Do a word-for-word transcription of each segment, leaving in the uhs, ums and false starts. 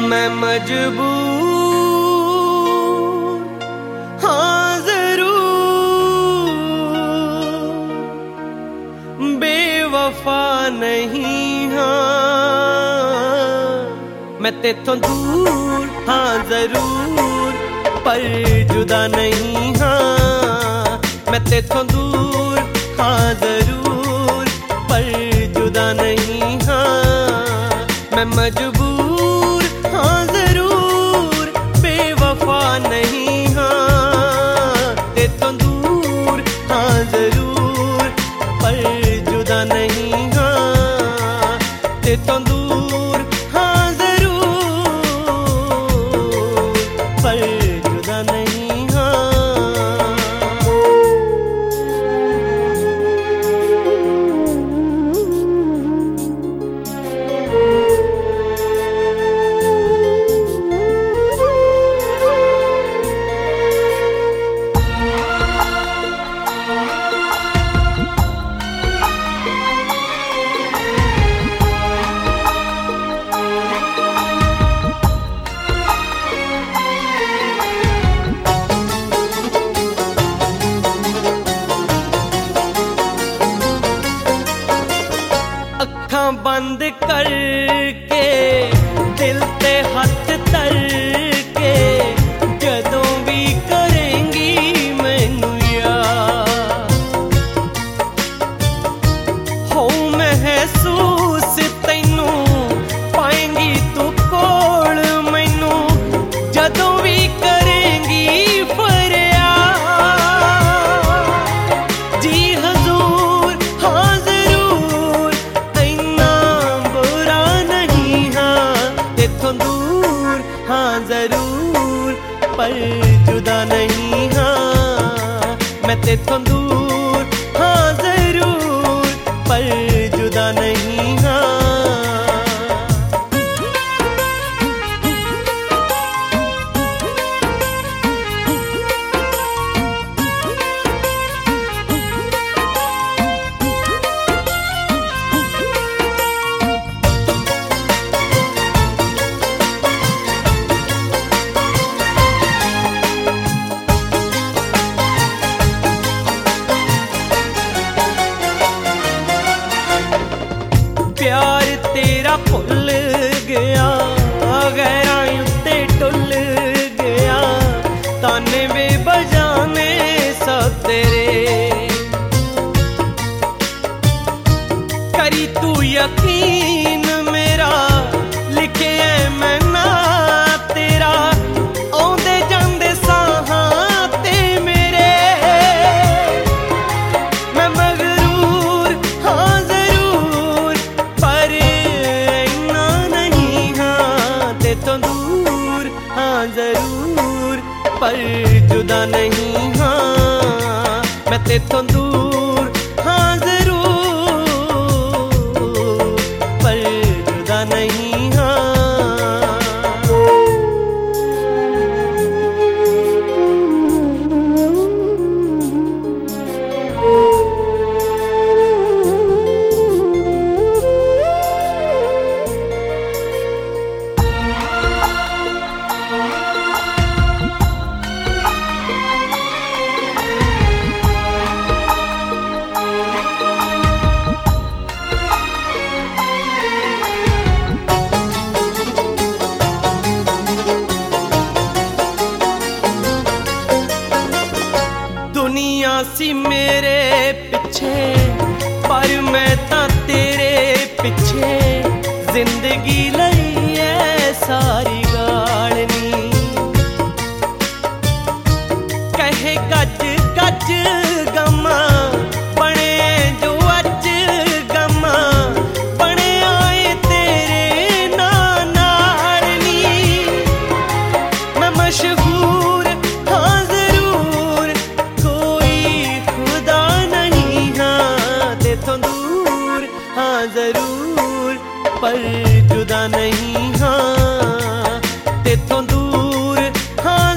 मैं मजबूर, हाँ जरूर, बेवफा नहीं हाँ। मैं तेथों दूर, हाँ जरूर, पर जुदा नहीं हाँ। मैं तेथों दूर, हाँ जरूर, पर जुदा नहीं हाँ। मैं मजबूर, हाँ जरूर, बेवफा नहीं हाँ। तेथों दूर, हाँ जरूर, पर जुदा नहीं हाँ। तेथों दूर, हाँ जरूर, पर जुदा नहीं हाँ। अखां बंद करके दिल ते हथ धर के जदों भी करेंगी मैनू याद हो महसूस तैनू पाएंगी तू कोल मैनू जदों भी करेंगी फरियाद। जी हजूर, हाँ जरूर, इन्ना बुरा नहीं हाँ। तेथों दूर, हाँ जरूर, पर जुदा नहीं हाँ। मैं तेथों दूर, हाँ जरूर, पर जुदा नहीं हाँ। प्यार तेरा भुल गया, गैरां उत्ते टुल गया, ताने बेबजाने सब तेरे। करी तू यकीन मेरा, लिखे है मैं ना तेरा, आउंदे जांदे साहां ते मेरे। मैं मगरूर, हाँ जरूर, पर इन्ना नहीं हाँ। तेथों दूर, हाँ जरूर, पर जुदा नहीं हाँ। मैं तेथों दूर, हाँ जरूर, पर जुदा नहीं हाँ। दुनिया सी मेरे पिछे, पर मैं तां तेरे पिछे। जिंदगी लई है सारी गालनी, कहे गज गज गमा, बने जो अज गमा, बने आए तेरे नाल नी। मैं मशहूर, हाँ जरूर, कोई खुदा नहीं हाँ। तेथों दूर, हाँ जरूर, पर जुदा नहीं हाँ। तेथों दूर, हाँ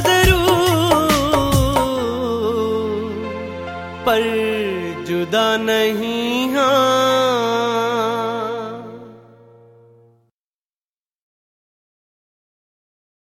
जरूर, पर जुदा नहीं हाँ।